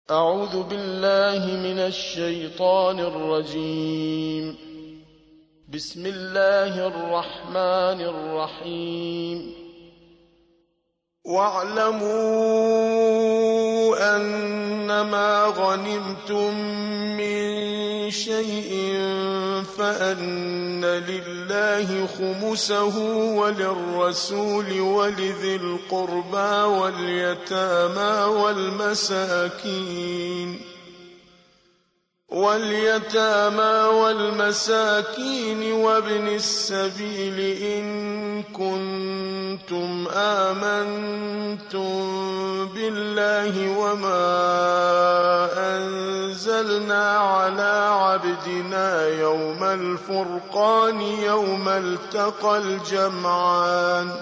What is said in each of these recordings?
أعوذ بالله من الشيطان الرجيم. بسم الله الرحمن الرحيم. واعلموا أنما غنمتم من شيء فأن لله خمسه وللرسول ولذي القربى واليتامى والمساكين وابن السبيل إن كنتم آمنتم بالله وما أنزلنا على عبدنا يوم الفرقان يوم التقى الجمعان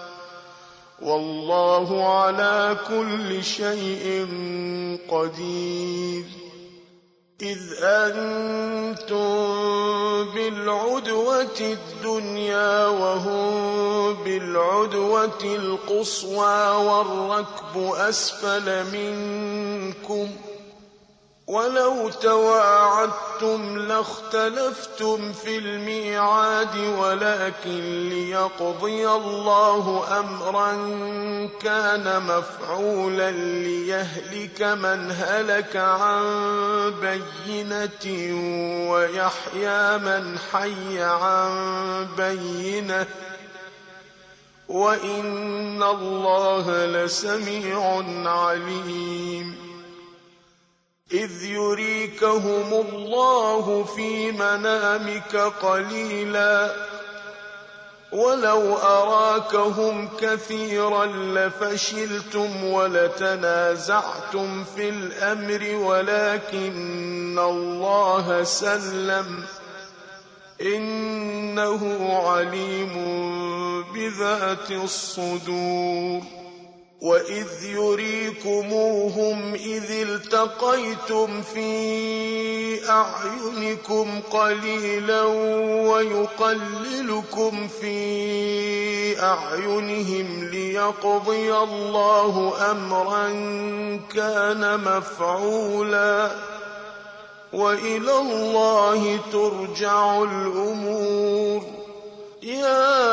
والله على كل شيء قدير. إذ أنتم بالعدوة الدنيا وهم بالعدوة القصوى والركب أسفل منكم ولو تواعدتم لاختلفتم في الميعاد ولكن ليقضي الله أمرا كان مفعولا ليهلك من هلك عن بينة ويحيى من حي عن بينة وإن الله لسميع عليم. إذ يريكهم الله في منامك قليلا ولو أراكهم كثيرا لفشلتم ولتنازعتم في الأمر ولكن الله سلم إنه عليم بذات الصدور. وإذ يريكموهم إذ التقيتم في أعينكم قليلا ويقللكم في أعينهم ليقضي الله أمرا كان مفعولا وإلى الله ترجع الأمور. يا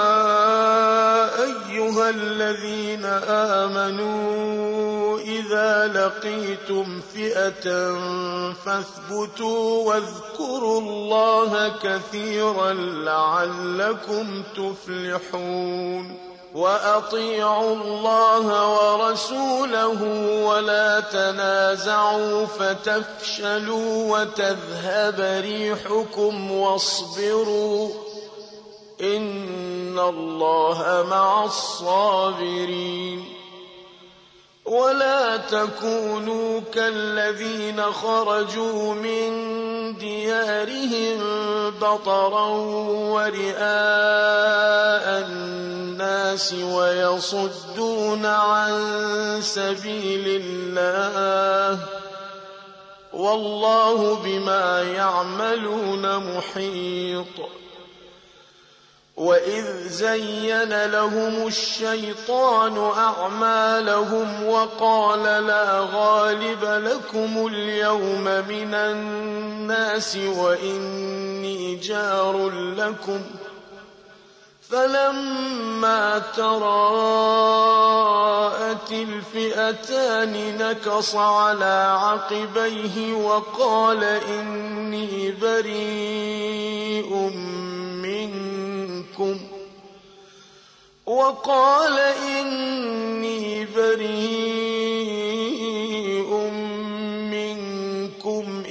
أيها الذين آمنوا إذا لقيتم فئة فاثبتوا واذكروا الله كثيرا لعلكم تفلحون. وأطيعوا الله ورسوله ولا تنازعوا فتفشلوا وتذهب ريحكم واصبروا إن الله مع الصابرين. ولا تكونوا كالذين خرجوا من ديارهم بطرا ورئاء الناس ويصدون عن سبيل الله والله بما يعملون محيط. وإذ زين لهم الشيطان أعمالهم وقال لا غالب لكم اليوم من الناس وإني جار لكم فلما تراءت الفئتان نكص على عقبيه وقال إني بريء منكم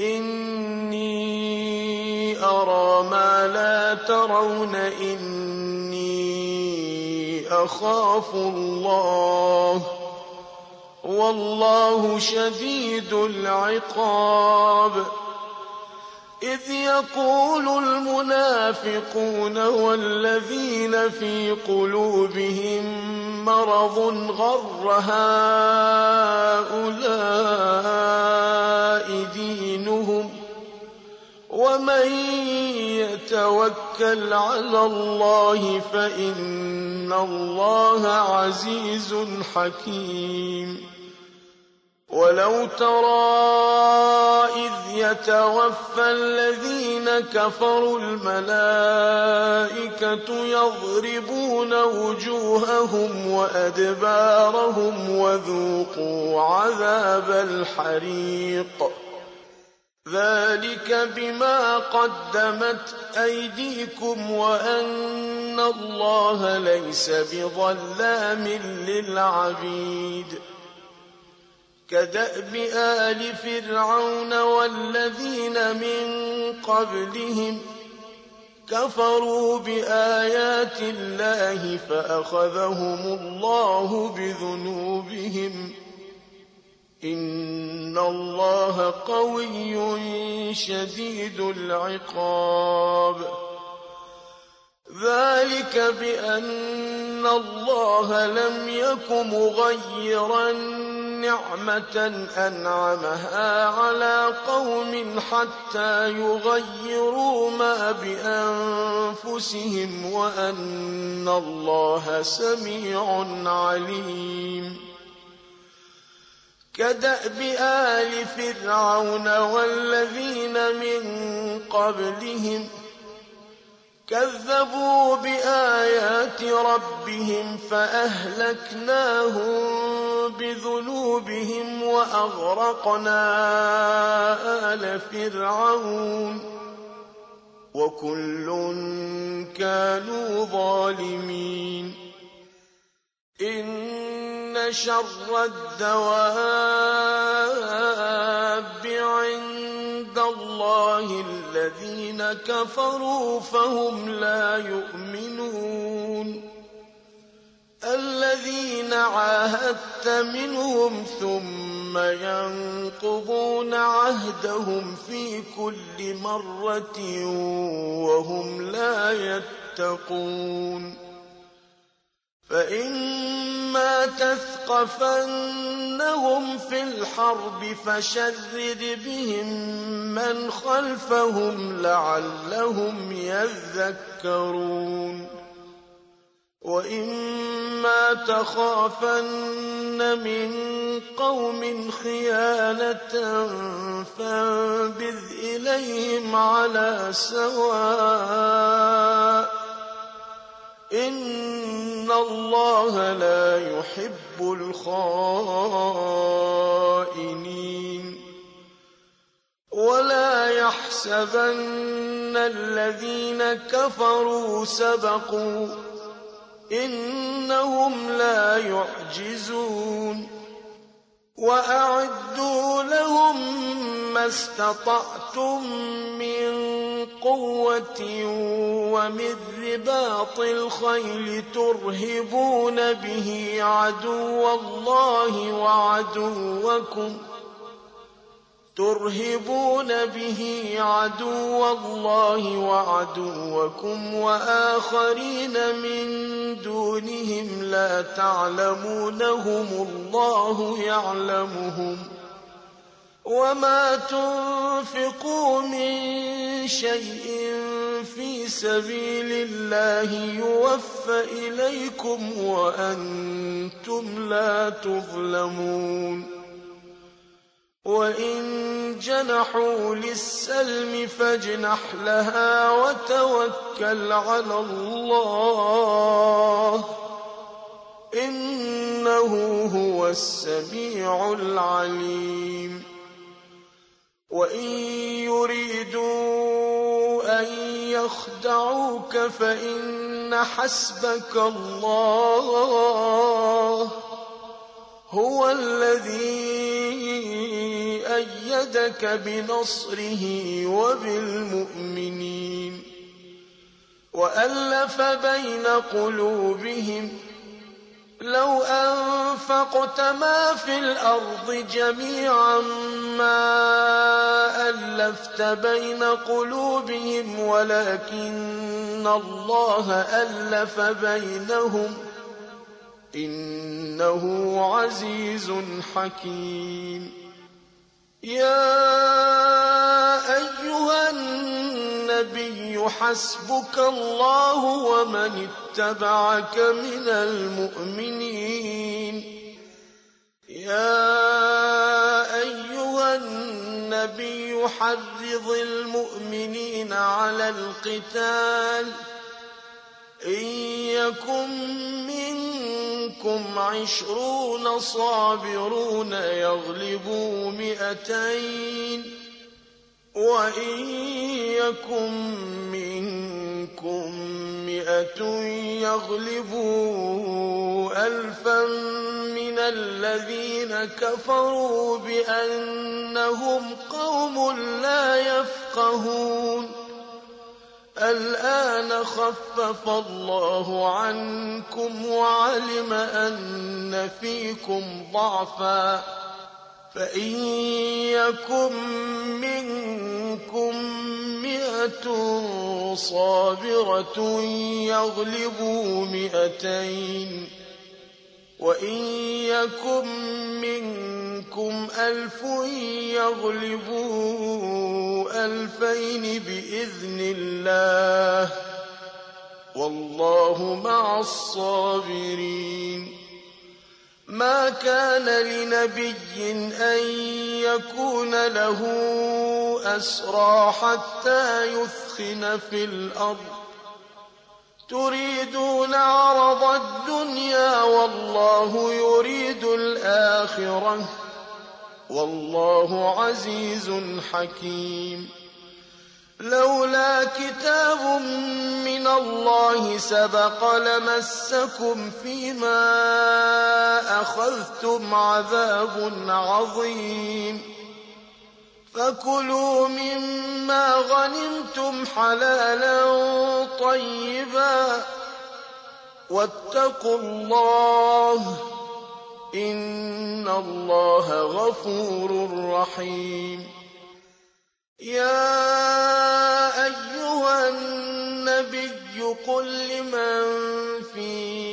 إني أرى ما لا ترون إني أخاف الله والله شديد العقاب. إذ يقول المنافقون والذين في قلوبهم مرض غر هؤلاء دينهم ومن يتوكل على الله فإن الله عزيز حكيم. ولو ترى إذ يتوفى الذين كفروا الملائكة يضربون وجوههم وأدبارهم وذوقوا عذاب الحريق ذلك بما قدمت أيديكم وأن الله ليس بظلام للعبيد كدأب آل فرعون والذين من قبلهم كفروا بآيات الله فأخذهم الله بذنوبهم إن الله قوي شديد العقاب ذلك بأن الله لم يك مغيرا نعمة أنعمها على قوم حتى يغيروا ما بأنفسهم وأن الله سميع عليم كدأب آل فرعون والذين من قبلهم كذبوا بآيات ربهم فأهلكناهم بذنوبهم وأغرقنا آل فرعون وكل كانوا ظالمين إن شر الدواب عند الله الذين كفروا فهم لا يؤمنون الذين عاهدت منهم ثم ينقضون عهدهم في كل مرة وهم لا يتقون فإما تثقفنهم في الحرب فشرد بهم من خلفهم لعلهم يذكرون وإما تخافن من قوم خيانة فانبذ إليهم على سواء إن الله لا يحب الخائنين ولا يحسبن الذين كفروا سبقوا إنهم لا يعجزون وأعدوا لهم ما استطعتم من قوة ومن رباط الخيل ترهبون به عدو الله وعدوكم وآخرين من دونهم لا تعلمونهم الله يعلمهم وما تنفقوا من شيء في سبيل الله يوفى إليكم وأنتم لا تظلمون وإن جنحوا للسلم فاجنح لها وتوكل على الله إنه هو السميع العليم وإن يريدوا أن يخدعوك فإن حسبك الله هو الذي أيدك بنصره وبالمؤمنين وألف بين قلوبهم لو أنفقت ما في الأرض جميعا ما ألفت بين قلوبهم ولكن الله ألف بينهم إنه عزيز حكيم يا أيها النبي حسبك الله ومن اتبعك من المؤمنين يا النبي حرض المؤمنين على القتال إن يكن منكم 20 صابرون يغلبوا 200 وإن يكن منكم 100 يغلبوا 1000 من الذين كفروا بأنهم قوم لا يفقهون الآن خفف الله عنكم وعلم أن فيكم ضعفا فإن يكن منكم 100 صابرة يغلبوا 200 وإن يكن منكم 1000 يغلبوا 2000 بإذن الله والله مع الصابرين ما كان لنبي أن يكون له أسرى حتى يثخن في الأرض تريدون عرض الدنيا والله يريد الآخرة والله عزيز حكيم لولا كتاب من الله سبق لمسكم فيما أخذتم عذاب عظيم فكلوا مما غنمتم حلالا طيبا واتقوا الله إن الله غفور رحيم يا أيها النبي قل لمن في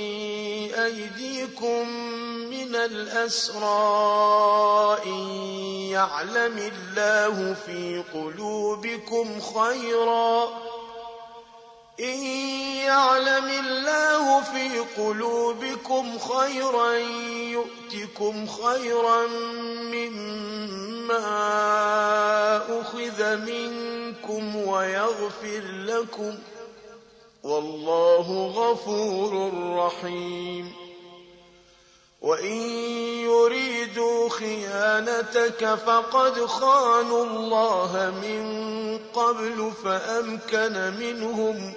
أيديكم من الأسرى إن يعلم الله في قلوبكم خيرا يؤتكم خيرا مما أخذ منكم ويغفر لكم والله غفور رحيم وإن يريدوا خيانتك فقد خانوا الله من قبل فأمكن منهم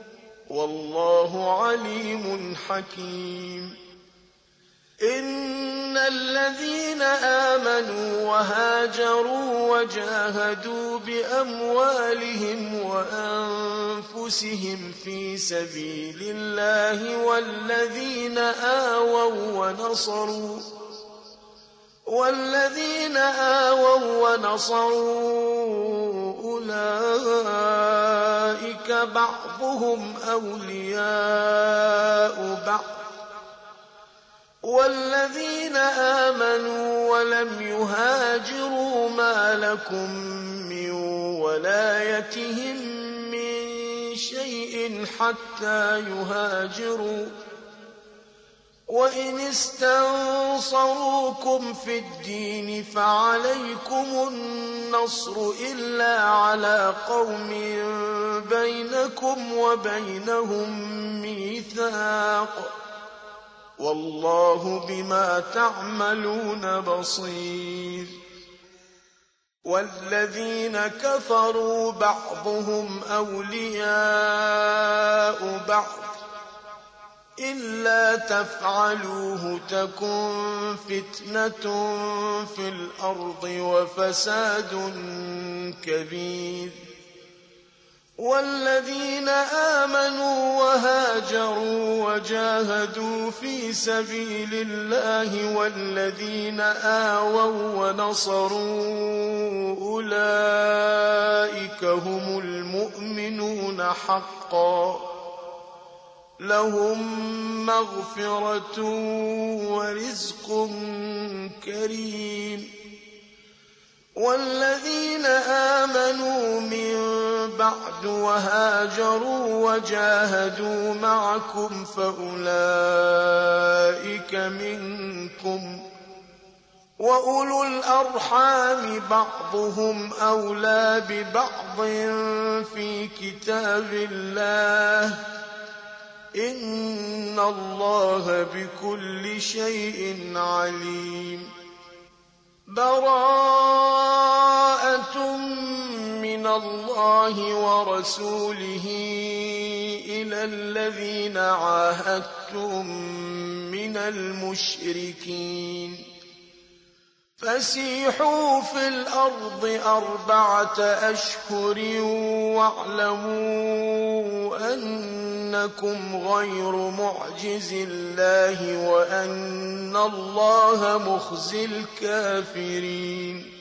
والله عليم حكيم إن الذين آمنوا وهاجروا وجاهدوا بأموالهم وأنفسهم في سبيل الله والذين آووا ونصروا أولئك بعضهم أولياء بعض والذين آمنوا ولم يهاجروا ما لكم من ولايتهم من شيء حتى يهاجروا وإن استنصروكم في الدين فعليكم النصر إلا على قوم بينكم وبينهم ميثاق والله بما تعملون بصير والذين كفروا بعضهم أولياء بعض إلا تفعلوه تكن فتنة في الأرض وفساد كبير والذين آمنوا وهاجروا وجاهدوا في سبيل الله والذين آووا ونصروا أولئك هم المؤمنون حقا لهم مغفرة ورزق كريم والذين آمنوا من بعد وهاجروا وجاهدوا معكم فأولئك منكم وأولو الأرحام بعضهم أولى ببعض في كتاب الله إن الله بكل شيء عليم براءة من الله ورسوله إلى الذين عاهدتم من المشركين فسيحوا في الأرض 4 أشهر واعلموا أنكم غير معجز الله وأن الله مخزي الكافرين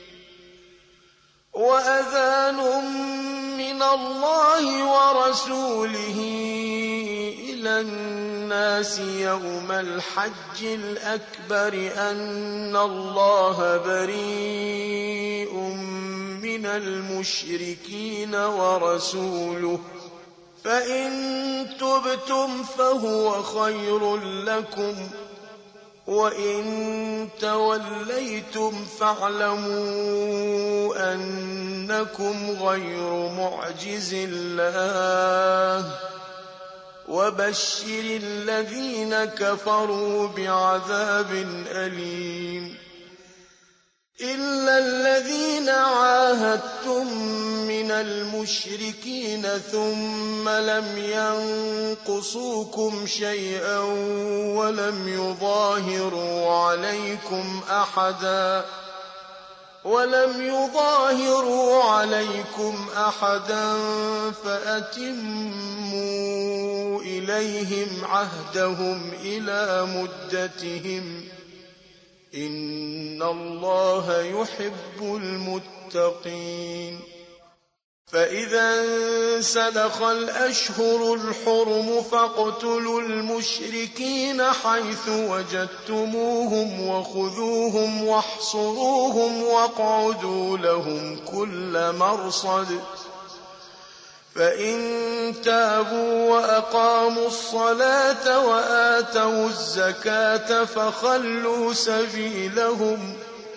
وأذان من الله ورسوله إلى الناس يوم الحج الأكبر أن الله بريء من المشركين ورسوله فإن تبتم فهو خير لكم وإن توليتم فاعلموا أنكم غير معجز الله وبشر الذين كفروا بعذاب أليم إلا الذين عاهدتم من المشركين ثم لم ينقصوكم شيئا ولم يظاهروا عليكم أحدا فأتموا إليهم عهدهم إلى مدتهم إن الله يحب المتقين فإذا انسلخ الأشهر الحرم فاقتلوا المشركين حيث وجدتموهم وخذوهم واحصروهم واقعدوا لهم كل مرصد فإن تابوا وأقاموا الصلاة وآتوا الزكاة فخلوا سبيلهم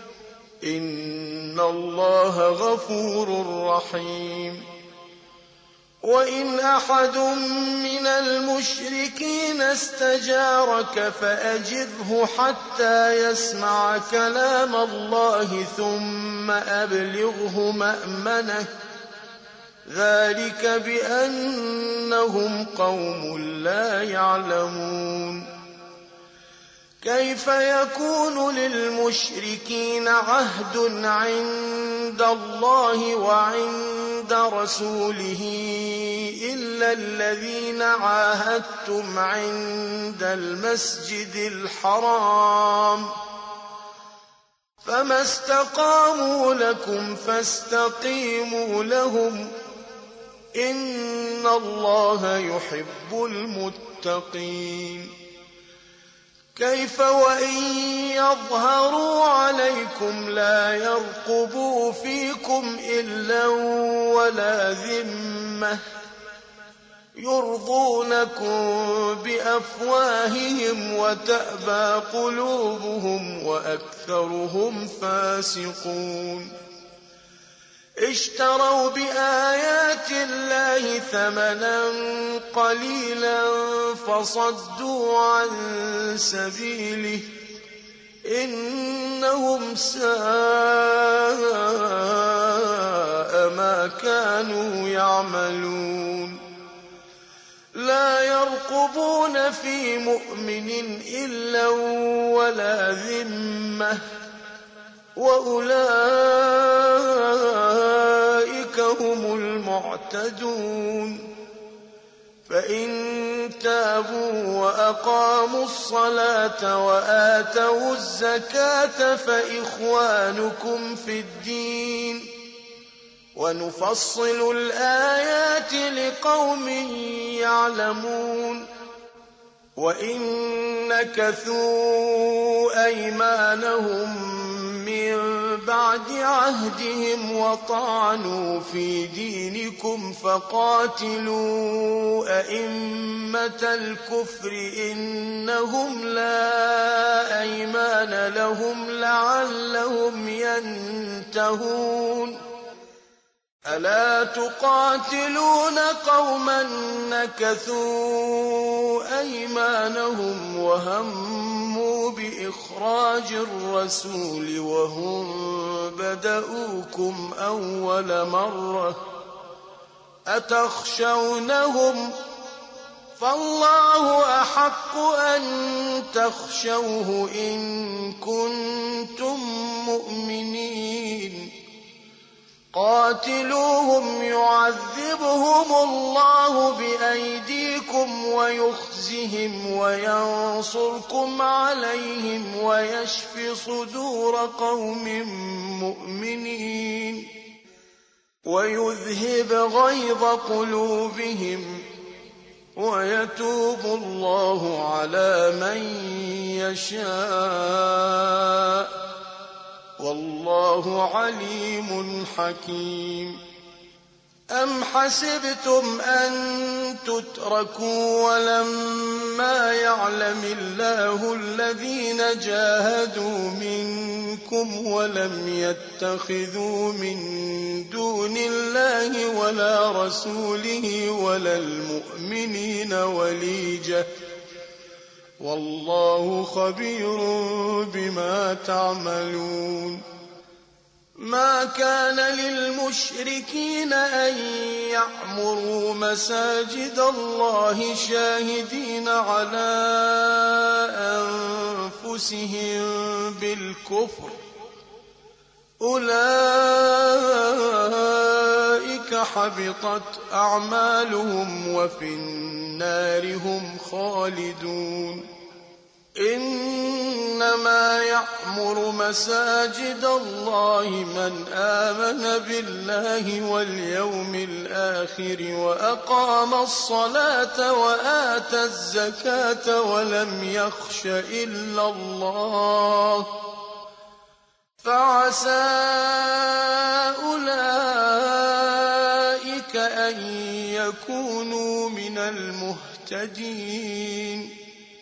إن الله غفور رحيم وإن أحد من المشركين استجارك فأجره حتى يسمع كلام الله ثم أبلغه مأمنه ذلك بأنهم قوم لا يعلمون كيف يكون للمشركين عهد عند الله وعند رسوله إلا الذين عاهدتم عند المسجد الحرام فما استقاموا لكم فاستقيموا لهم إن الله يحب المتقين كيف وإن يظهروا عليكم لا يرقبوا فيكم إلا ولا ذمة يرضونكم بأفواههم وتأبى قلوبهم وأكثرهم فاسقون اشتروا بآيات الله ثمنا قليلا فصدوا عن سبيله إنهم ساء ما كانوا يعملون لا يرقبون في مؤمن إلا ولا ذمة وأولئك هم المعتدون فإن تابوا وأقاموا الصلاة وآتوا الزكاة فإخوانكم في الدين ونفصل الآيات لقوم يعلمون وإن نكثوا أيمانهم من بعد عهدهم وطعنوا في دينكم فقاتلوا أئمة الكفر إنهم لا أيمان لهم لعلهم ينتهون ألا تقاتلون قوما نكثوا أيمانهم وهموا بإخراج الرسول وهم بدؤوكم أول مرة أتخشونهم فالله أحق أن تخشوه إن كنتم مؤمنين قاتلوهم يعذبهم الله بأيديكم ويخزهم وينصركم عليهم ويشف صدور قوم مؤمنين ويذهب غيظ قلوبهم ويتوب الله على من يشاء والله عليم حكيم أم حسبتم أن تتركوا ولما يعلم الله الذين جاهدوا منكم ولم يتخذوا من دون الله ولا رسوله ولا المؤمنين وليجة والله خبير بما تعملون ما كان للمشركين أن يعمروا مساجد الله شاهدين على أنفسهم بالكفر أولئك حبطت أعمالهم وفي النار هم خالدون إنما يعمر مساجد الله من آمن بالله واليوم الآخر وأقام الصلاة وآتى الزكاة ولم يخش إلا الله فعسى أولئك أن يكونوا من المهتدين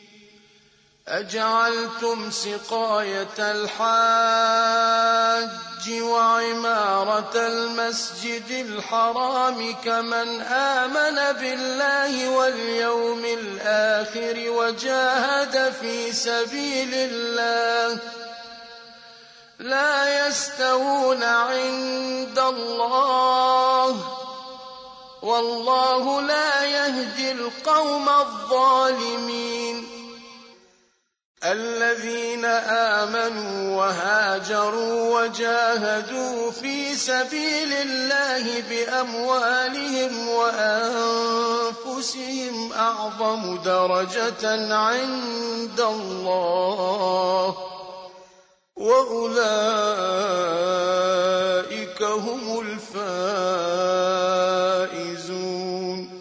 أجعلتم سقاية الحاج وعمارة المسجد الحرام كمن آمن بالله واليوم الآخر وجاهد في سبيل الله لا يستوون عند الله والله لا يهدي القوم الظالمين الذين آمنوا وهاجروا وجاهدوا في سبيل الله بأموالهم وأنفسهم أعظم درجة عند الله وأولئك هم الفائزون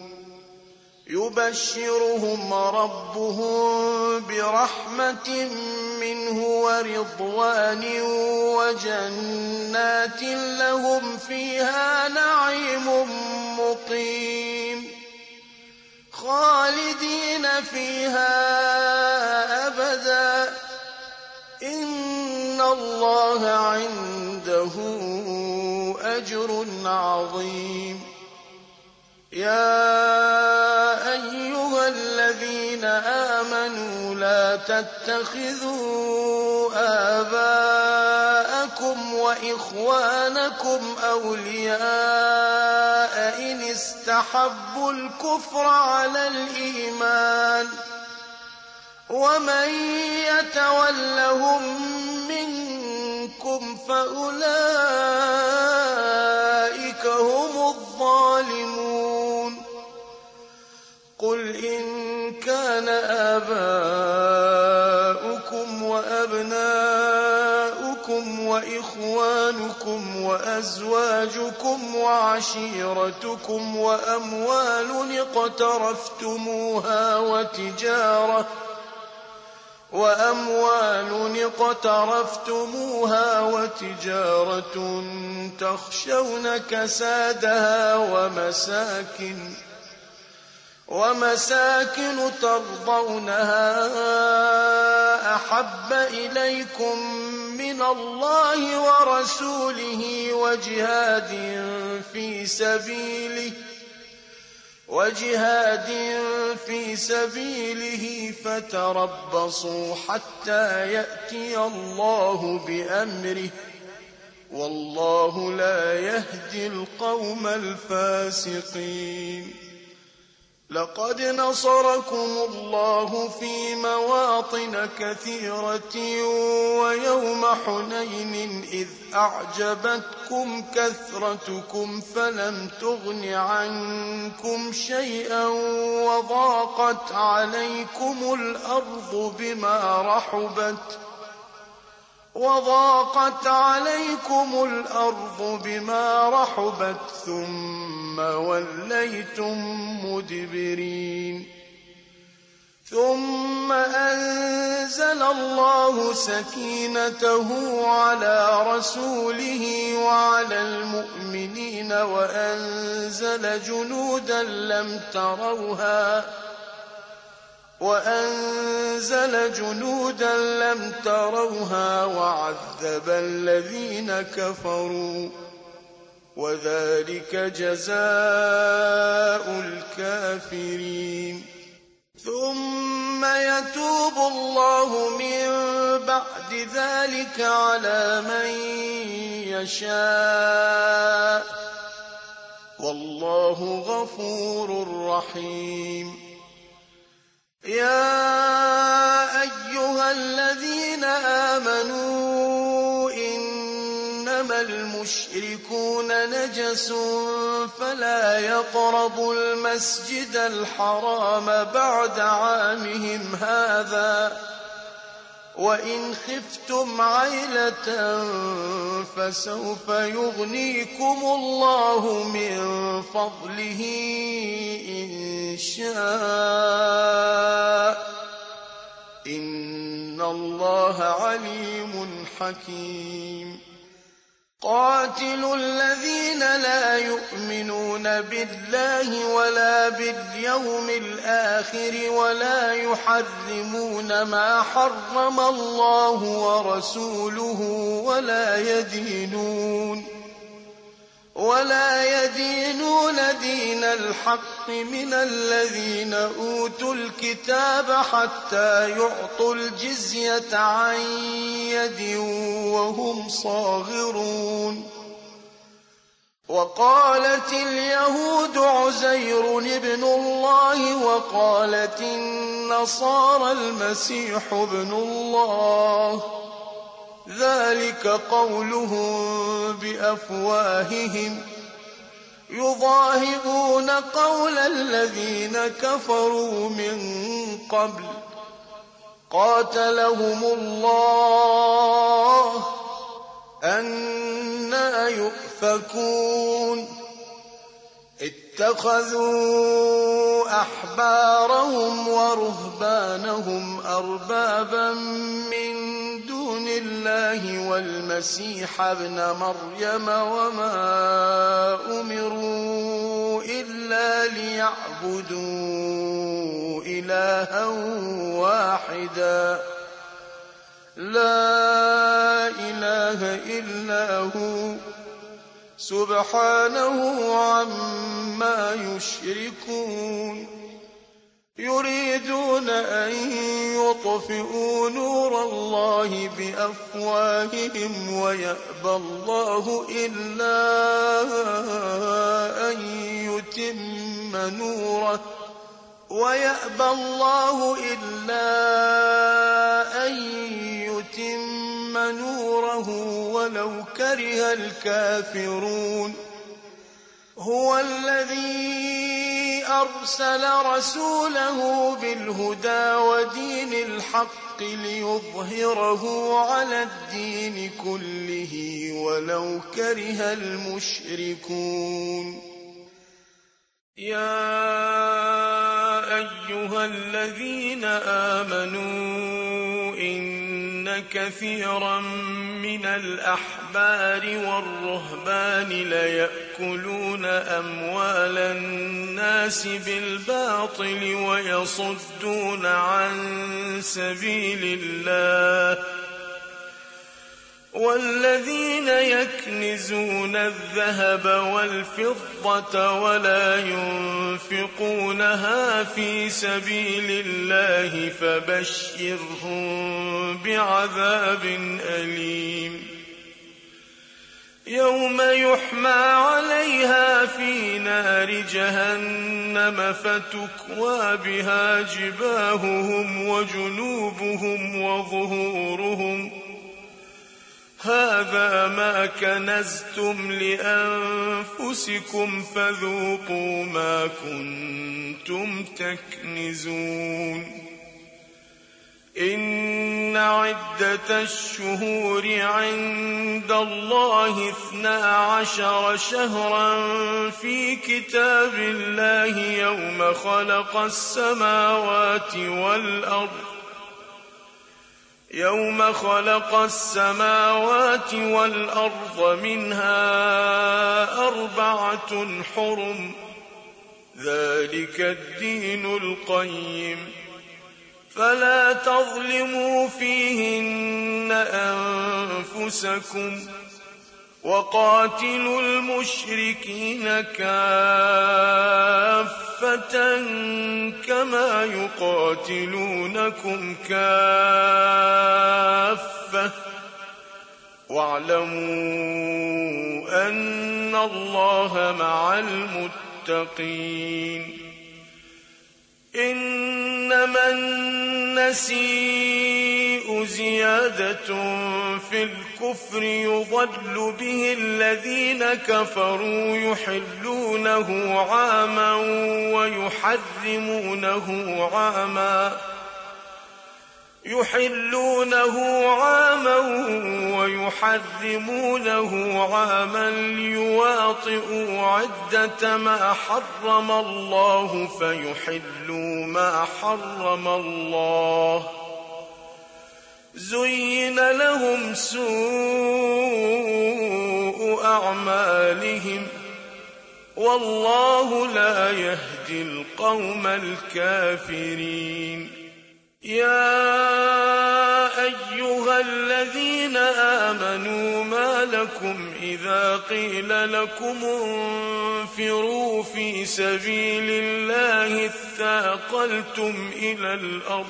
يبشرهم ربهم برحمة منه ورضوان وجنات لهم فيها نعيم مقيم خالدين فيها أبدا إن الله عنده أجر عظيم يا أيها الذين آمنوا لا تتخذوا آباءكم وإخوانكم أولياء إن استحبوا الكفر على الإيمان ومن يتولهم منكم فأولئك هم الظالمون قل إن كان آباؤكم وأبناؤكم وإخوانكم وأزواجكم وعشيرتكم وأموال اقترفتموها وأموال اقترفتموها وتجارة تخشون كسادها ومساكن ترضونها أحب إليكم من الله ورسوله وجهاد في سبيله فتربصوا حتى يأتي الله بأمره والله لا يهدي القوم الفاسقين. لقد نصركم الله في مواطن كثيرة ويوم حنين إذ أعجبتكم كثرتكم فلم تغن عنكم شيئا وضاقت عليكم الأرض بما رحبت ثم وليتم مدبرين. ثم أنزل الله سكينته على رسوله وعلى المؤمنين وأنزل جنودا لم تروها وعذب الذين كفروا وذلك جزاء الكافرين. ثم يتوب الله من بعد ذلك على من يشاء والله غفور رحيم. يا أيها الذين آمنوا إنما المشركون نجس فلا يقربوا المسجد الحرام بعد عامهم هذا وإن خفتم عيلة فسوف يغنيكم الله من فضله إن شاء إن الله عليم حكيم. قاتلوا الذين لا يؤمنون بالله ولا باليوم الآخر ولا يحرمون ما حرم الله ورسوله ولا يدينون دين الحق من الذين أوتوا الكتاب حتى يعطوا الجزية عن يد وهم صاغرون. وقالت اليهود عزير ابن الله وقالت النصارى المسيح ابن الله ذلك قولهم بأفواههم يضاهئون قول الذين كفروا من قبل قاتلهم الله أنى يؤفكون. اتخذوا أحبارهم ورهبانهم أربابا من دون الله والمسيح ابن مريم وما أمروا إلا ليعبدوا إلها واحدا لا إله إلا هو سبحانه عما يشركون. يريدون أن يطفئوا نور الله بأفواههم ويأبى الله إلا أن يتم نوره ولو كره الكافرون. هو الذي أرسل رسوله بالهدى ودين الحق ليظهره على الدين كله ولو كره المشركون. يا أيها الذين آمنوا كثيرا من الأحبار والرهبان ليأكلون أموال الناس بالباطل ويصدون عن سبيل الله والذين يكنزون الذهب والفضة ولا ينفقونها في سبيل الله فبشرهم بعذاب أليم يوم يحمى عليها في نار جهنم فتكوى بها جباههم وجنوبهم وظهورهم هذا ما كنزتم لأنفسكم فذوقوا ما كنتم تكنزون إن عدة الشهور عند الله 12 شهرا في كتاب الله يوم خلق السماوات والأرض منها 4 حرم ذلك الدين القيم فلا تظلموا فيهن أنفسكم وقاتلوا المشركين كافة كما يقاتلونكم كافة واعلموا أن الله مع المتقين إنما النسيء زيادة في الكفر يضل به الذين كفروا يحلونه عاما ويحرمونه عاما ليواطئوا عدة ما حرم الله فيحلوا ما حرم الله زين لهم سوء أعمالهم والله لا يهدي القوم الكافرين يا أيها الذين آمنوا ما لكم إذا قيل لكم انفروا في سبيل الله اثاقلتم إلى الأرض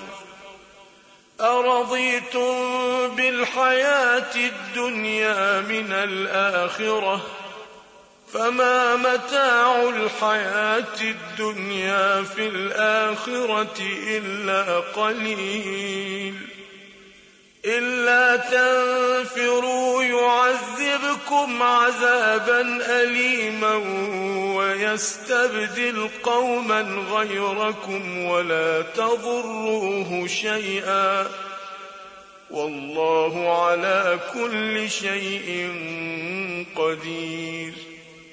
أرضيتم بالحياة الدنيا من الآخرة فما متاع الحياة الدنيا في الآخرة إلا قليل إلا تنفروا يعذبكم عذابا أليما ويستبدل قوما غيركم ولا تضروه شيئا والله على كل شيء قدير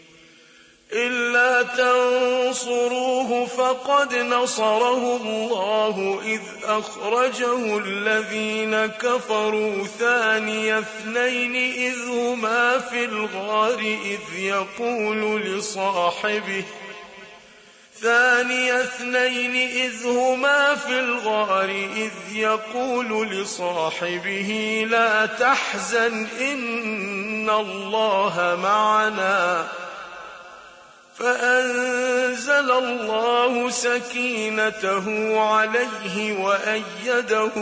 إلا تنصروه فقد نصره الله إذ أخرجه الذين كفروا ثاني اثنين إذ هما في الغار إذ يقول لصاحبه لا تحزن إن الله معنا فأنزل الله سكينته عليه وأيده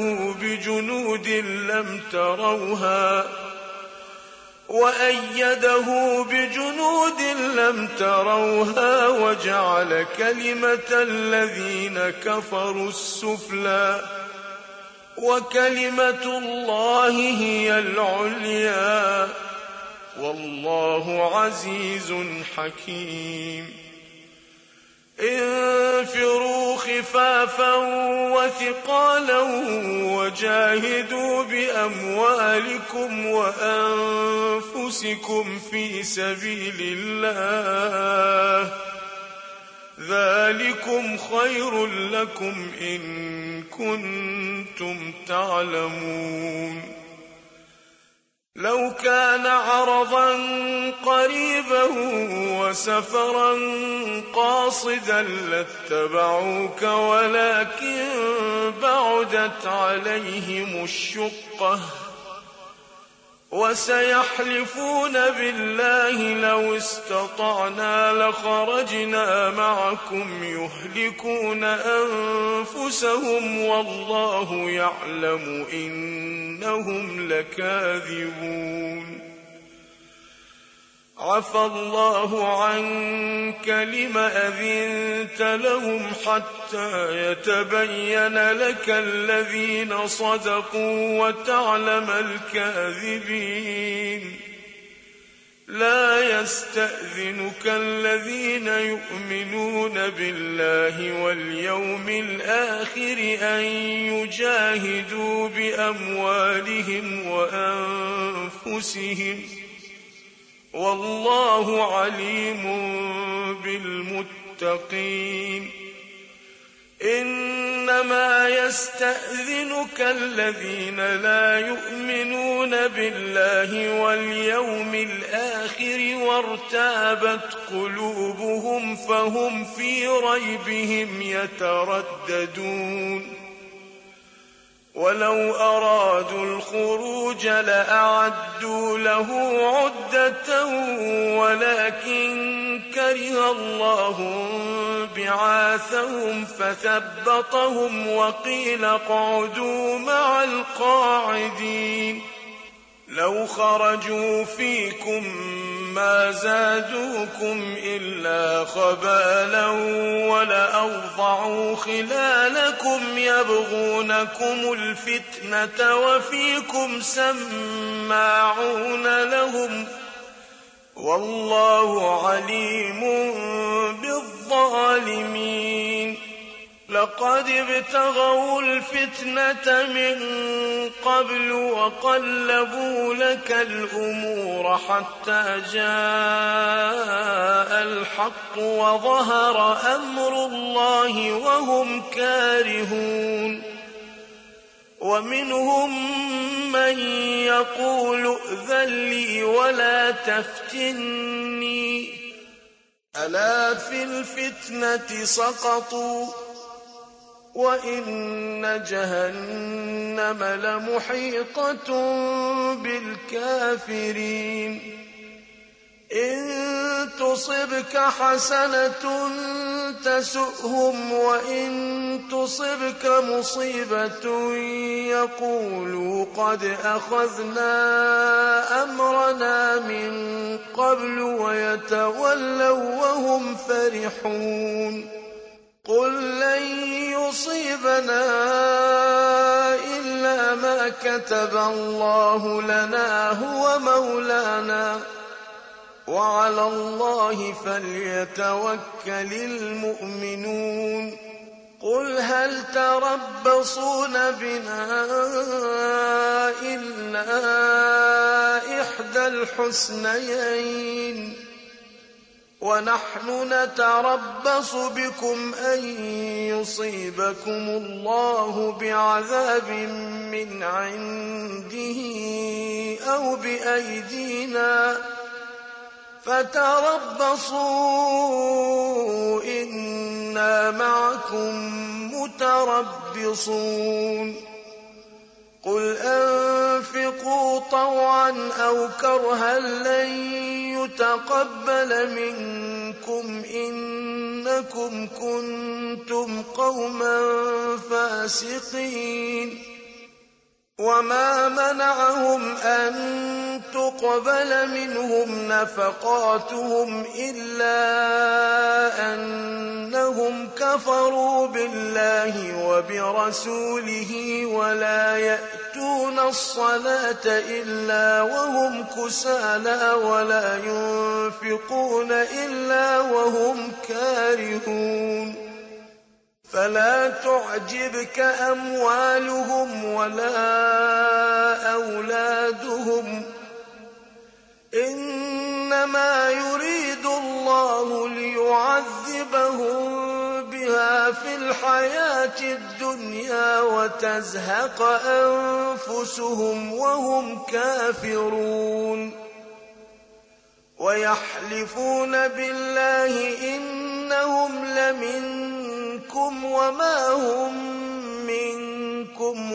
بجنود لم تروها وجعل كلمة الذين كفروا السفلى وكلمة الله هي العليا والله عزيز حكيم انفروا خفافا وثقالا وجاهدوا بأموالكم وأنفسكم في سبيل الله ذلكم خير لكم إن كنتم تعلمون لو كان عرضا قريبا وسفرا قاصدا لاتبعوك ولكن بعدت عليهم الشقة وسيحلفون بالله لو استطعنا لخرجنا معكم يهلكون أنفسهم والله يعلم إنهم لكاذبون عفى الله عنك لم أذنت لهم حتى يتبين لك الذين صدقوا وتعلم الكاذبين لا يستأذنك الذين يؤمنون بالله واليوم الآخر أن يجاهدوا بأموالهم وأنفسهم والله عليم بالمتقين إنما يستأذنك الذين لا يؤمنون بالله واليوم الآخر وارتابت قلوبهم فهم في ريبهم يترددون ولو أرادوا الخروج لأعدوا له عدة ولكن كره الله بعاثهم فثبطهم وقيل اقعدوا مع القاعدين لو خرجوا فيكم ما زادوكم إلا خبالا ولأوضعوا خلالكم يبغونكم الفتنة وفيكم سماعون لهم والله عليم بالظالمين لقد ابتغوا الفتنة من قبل وقلبوا لك الأمور حتى جاء الحق وظهر أمر الله وهم كارهون ومنهم من يقول ائذن لي ولا تفتني ألا في الفتنة سقطوا وإن جهنم لمحيطة بالكافرين إن تصبك حسنة تسؤهم وإن تصبك مصيبة يقولوا قد أخذنا أمرنا من قبل ويتولوا وهم فرحون قل لن يصيبنا إلا ما كتب الله لنا هو مولانا وعلى الله فليتوكل المؤمنون قل هل تربصون بنا إلا إحدى الحسنيين ونحن نتربص بكم أن يصيبكم الله بعذاب من عنده أو بأيدينا فتربصوا إنا معكم متربصون قل أنفقوا طوعا أو كرها لن يتقبل منكم إنكم كنتم قوما فاسقين وما منعهم أن تقبل منهم نفقاتهم إلا أنهم كفروا بالله وبرسوله ولا يأتون الصلاة إلا وهم كسالى ولا ينفقون إلا وهم كارهون فلا تعجبك أموالهم ولا أولادهم إنما يريد الله ليعذبهم بها بها في الحياة الدنيا وتزهق أنفسهم وهم كافرون ويحلفون بالله إنهم لمنكم وما هم منكم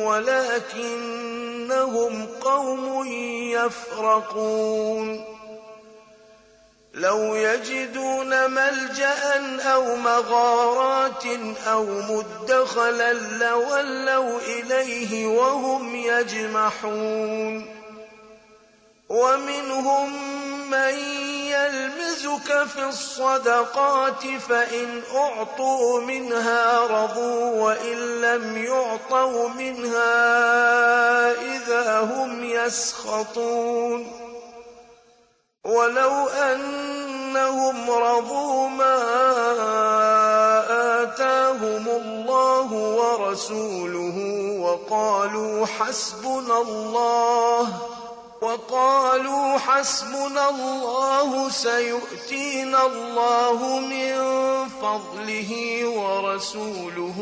ولكنهم قوم يفرقون لو يجدون ملجأ أو مغارات أو مدخلا لولوا إليه وهم يجمحون ومنهم من يلمزك في الصدقات فإن أعطوا منها رضوا وإن لم يعطوا منها إذا هم يسخطون ولو أنهم رضوا ما آتاهم الله ورسوله وقالوا حسبنا الله سيؤتينا الله من فضله ورسوله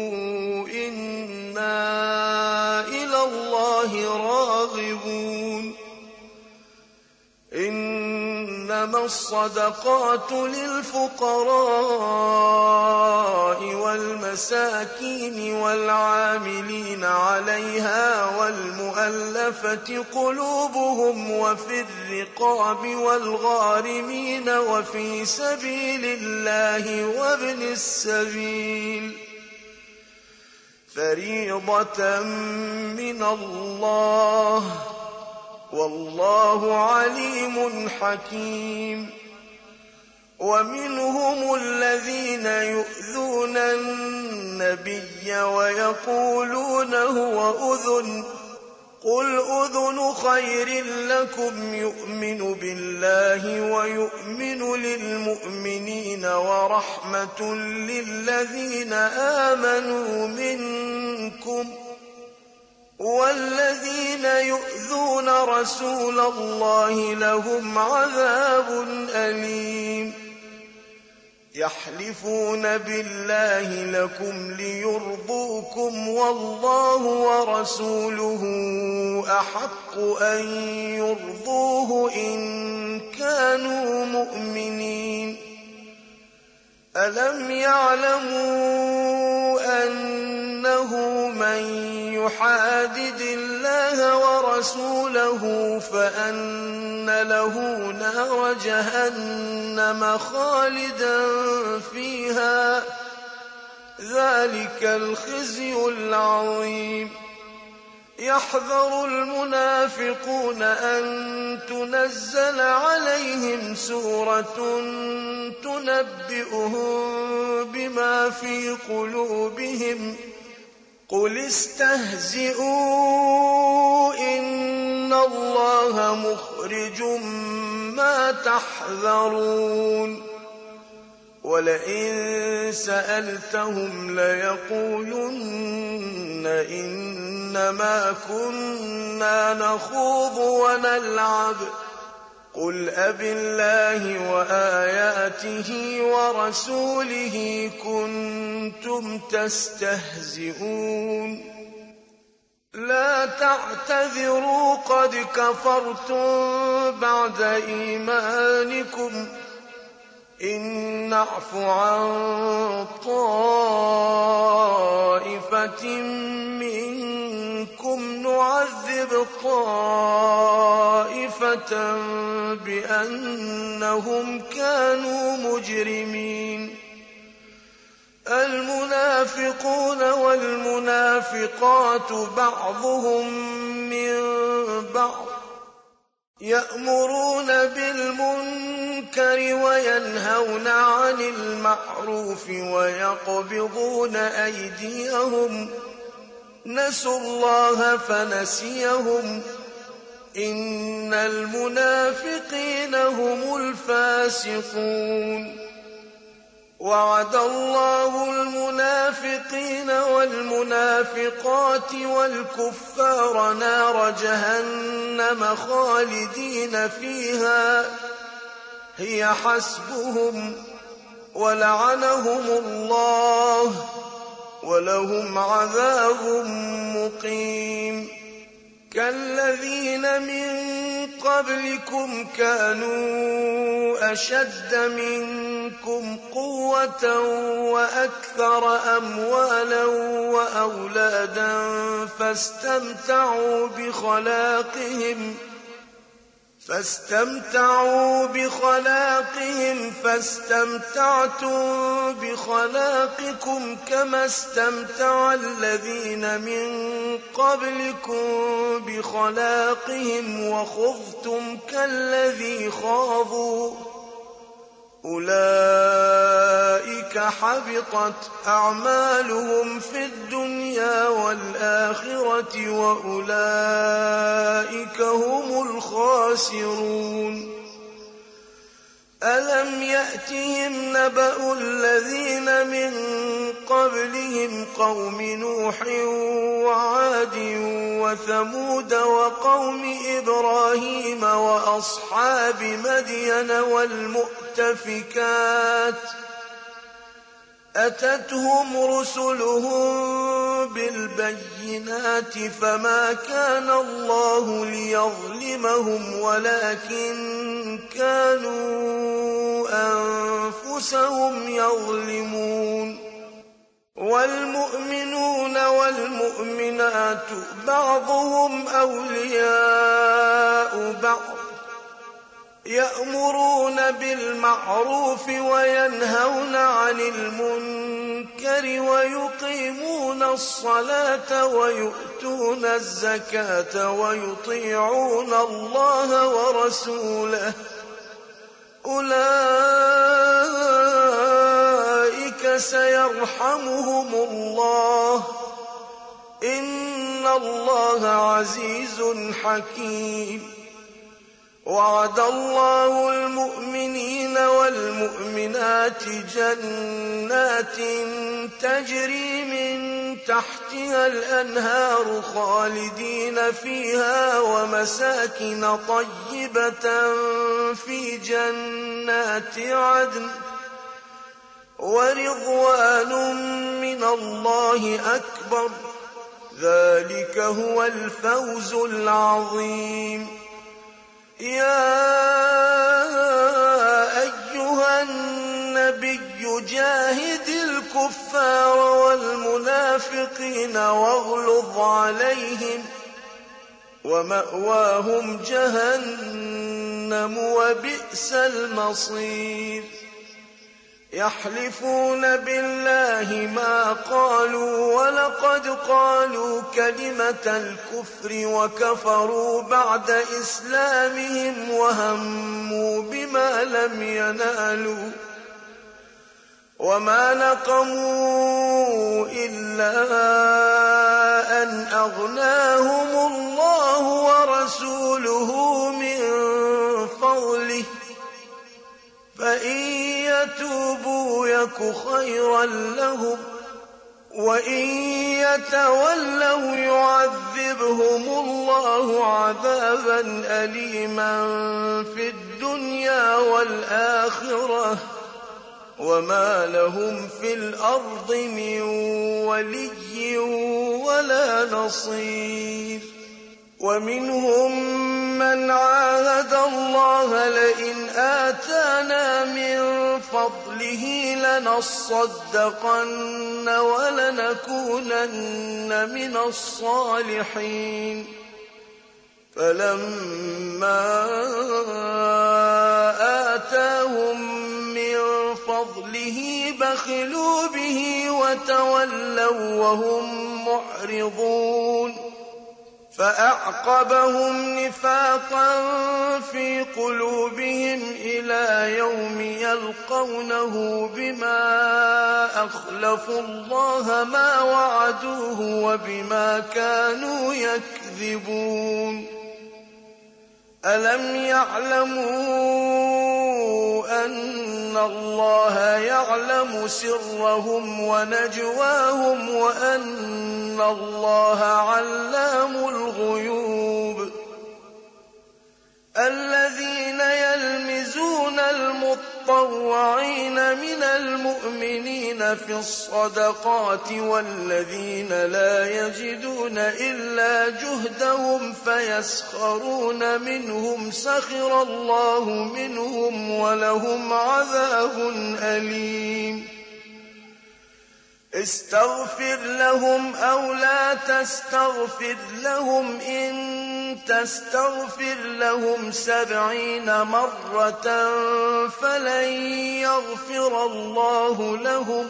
إنا إلى الله راغبون إنما الصدقات للفقراء والمساكين والعاملين عليها والمؤلفة قلوبهم وفي الرقاب والغارمين وفي سبيل الله وابن السبيل فريضة من الله والله عليم حكيم ومنهم الذين يؤذون النبي ويقولون هو أذن قل أذن خير لكم يؤمن بالله ويؤمن للمؤمنين ورحمة للذين آمنوا منكم والذين يؤذون رسول الله لهم عذاب أليم يحلفون بالله لكم ليرضوكم والله ورسوله أحق أن يرضوه إن كانوا مؤمنين ألم يعلموا أنه من يحادد الله ورسوله فأن له نار جهنم خالدا فيها ذلك الخزي العظيم يحذر المنافقون أن تنزل عليهم سورة تنبئهم بما في قلوبهم قل استهزئوا إن الله مخرج ما تحذرون ولئن سألتهم ليقولن إنما كنا نخوض ونلعب قل أبالله وآياته ورسوله كنتم تستهزئون لا تعتذروا قد كفرتم بعد إيمانكم إن نعف عن طائفة منكم نعذب طائفة بأنهم كانوا مجرمين المنافقون والمنافقات بعضهم من بعض يأمرون بالمنكر وينهون عن المعروف ويقبضون أيديهم نسوا الله فنسيهم إن المنافقين هم الفاسقون وعد الله المنافقين والمنافقات والكفار نار جهنم خالدين فيها هي حسبهم ولعنهم الله ولهم عذاب مقيم. كالذين من قبلكم كانوا أشد منكم قوة وأكثر أموالا وأولادا فاستمتعوا بخلاقهم فاستمتعتم بخلاقكم كما استمتع الذين من قبلكم بخلاقهم وخضتم كالذي خاضوا. أولئك حبطت أعمالهم في الدنيا والآخرة وأولئك هم الخاسرون. ألم يأتهم نبأ الذين من قبلهم قوم نوح وعاد وثمود وقوم إبراهيم وأصحاب مدين والمؤتفكات أتتهم رسلهم بالبينات فما كان الله ليظلمهم ولكن كانوا أنفسهم يظلمون. والمؤمنون والمؤمنات بعضهم أولياء بعض يأمرون بالمعروف وينهون عن المنكر ويقيمون الصلاة ويؤتون الزكاة ويطيعون الله ورسوله أولئك سيرحمهم الله إن الله عزيز حكيم. وعد الله المؤمنين والمؤمنات جنات تجري من تحتها الأنهار خالدين فيها ومساكن طيبة في جنات عدن ورضوان من الله أكبر ذلك هو الفوز العظيم. يا أيها النبي جاهد الكفار والمنافقين واغلظ عليهم ومأواهم جهنم وبئس المصير. يحلفون بالله ما قالوا ولقد قالوا كلمة الكفر وكفروا بعد إسلامهم وهموا بما لم ينالوا وما نقموا إلا أن أغناهم الله ورسوله من فضله فإن يتوبوا يك خيرا لهم وإن يتولوا يعذبهم الله عذابا أليما في الدنيا والآخرة وما لهم في الأرض من ولي ولا نصير. ومنهم من عاهد الله لئن آتانا من فضله لنصدقن ولنكونن من الصالحين فلما آتاهم من فضله بخلوا به وتولوا وهم معرضون. فأعقبهم نفاقا في قلوبهم إلى يوم يلقونه بما أخلفوا الله ما وعدوه وبما كانوا يكذبون. ألم يعلموا أن الله يعلم سرهم ونجواهم وأن الله علام الغيوب. الذين يلمزون المطوعين المطوعين من المؤمنين في الصدقات والذين لا يجدون إلا جهدهم فيسخرون منهم سخر الله منهم ولهم عذاب أليم استغفر لهم أو لا تستغفر لهم إن تستغفر لهم 70 مرة فلن يغفر الله لهم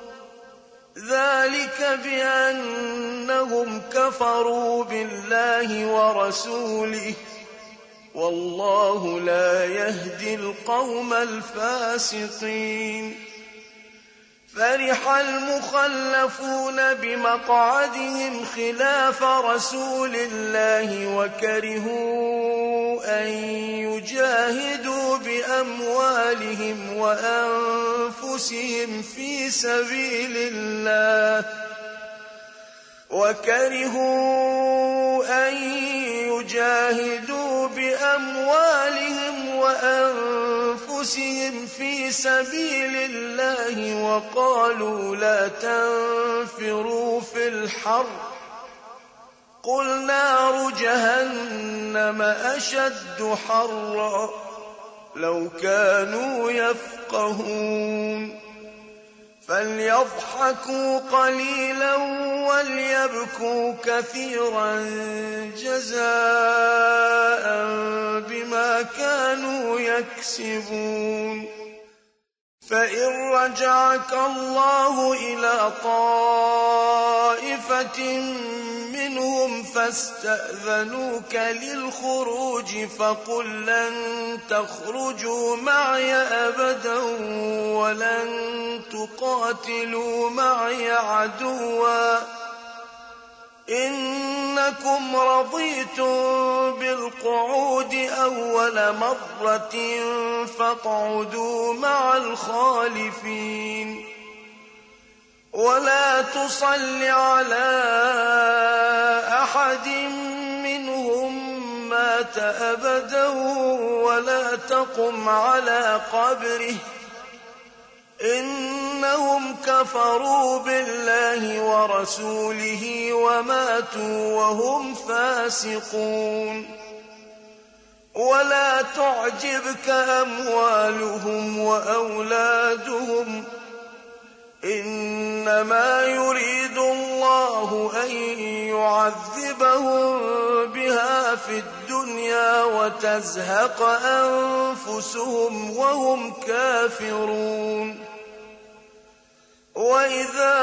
ذلك بأنهم كفروا بالله ورسوله والله لا يهدي القوم الفاسقين فرح المخلفون بمقعدهم خلاف رسول الله وكرهوا أن يجاهدوا بأموالهم وأنفسهم في سبيل الله وقالوا لا تنفروا في الحر قل نار جهنم أشد حرا لو كانوا يفقهون فليضحكوا قليلا وليبكوا كثيرا جزاء بما كانوا يكسبون فإن رجعك الله إلى طائفة منهم فاستأذنوك للخروج فقل لن تخرجوا معي أبدا ولن تقاتلوا معي عدوا إنكم رضيتم بالقعود أول مرة فاقعدوا مع الخالفين ولا تصل على أحد منهم مات أبدا ولا تقم على قبره إنهم كفروا بالله ورسوله وماتوا وهم فاسقون ولا تعجبك أموالهم وأولادهم إنما يريد الله أن يعذبهم بها في الدنيا وتزهق أنفسهم وهم كافرون وإذا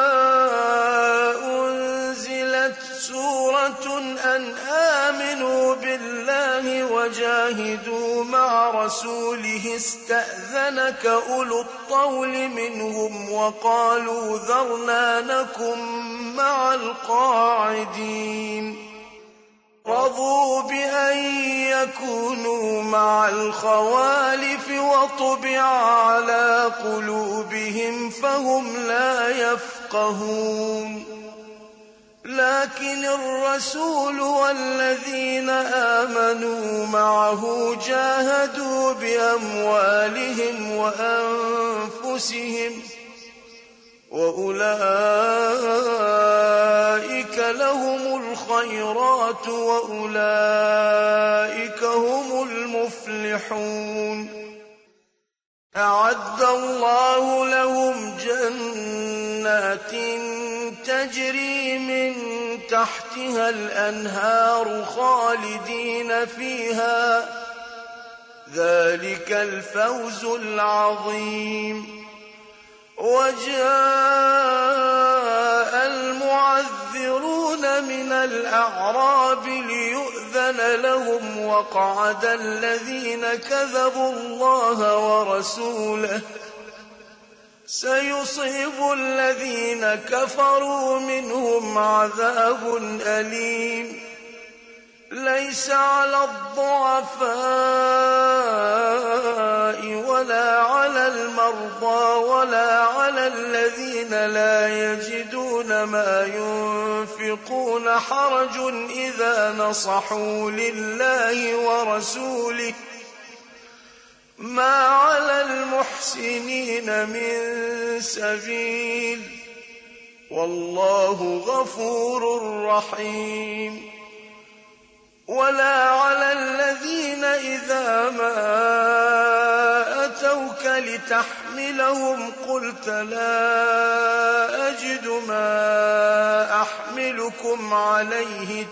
أنزلت سورة أن آمنوا بالله وجاهدوا مع رسوله استأذنك أولو الطول منهم وقالوا ذرنا نكن مع القاعدين رضوا بأن يكونوا مع الخوالف وطبع على قلوبهم فهم لا يفقهون لكن الرسول والذين آمنوا معه جاهدوا بأموالهم وأنفسهم وأولئك لهم الخيرات وأولئك هم المفلحون أعد الله لهم جنات تجري من تحتها الأنهار خالدين فيها ذلك الفوز العظيم وجاء المعذرون من الأعراب ليؤذن لهم وقعد الذين كذبوا الله ورسوله سيصيب الذين كفروا منهم عذاب أليم ليس على الضعفاء ولا على المرضى ولا على الذين لا يجدون ما ينفقون حرج إذا نصحوا لله ورسوله ما على المحسنين من سبيل والله غفور رحيم ولا على الذين إذا ما أتوك لتحملهم قلت لا أجد ما أحملكم عليه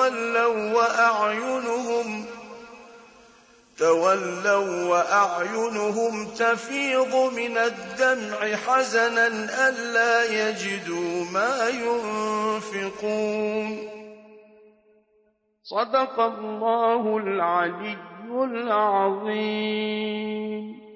تولوا وأعينهم تفيض من الدمع حزنا ألا يجدوا ما ينفقون صدق الله العلي العظيم.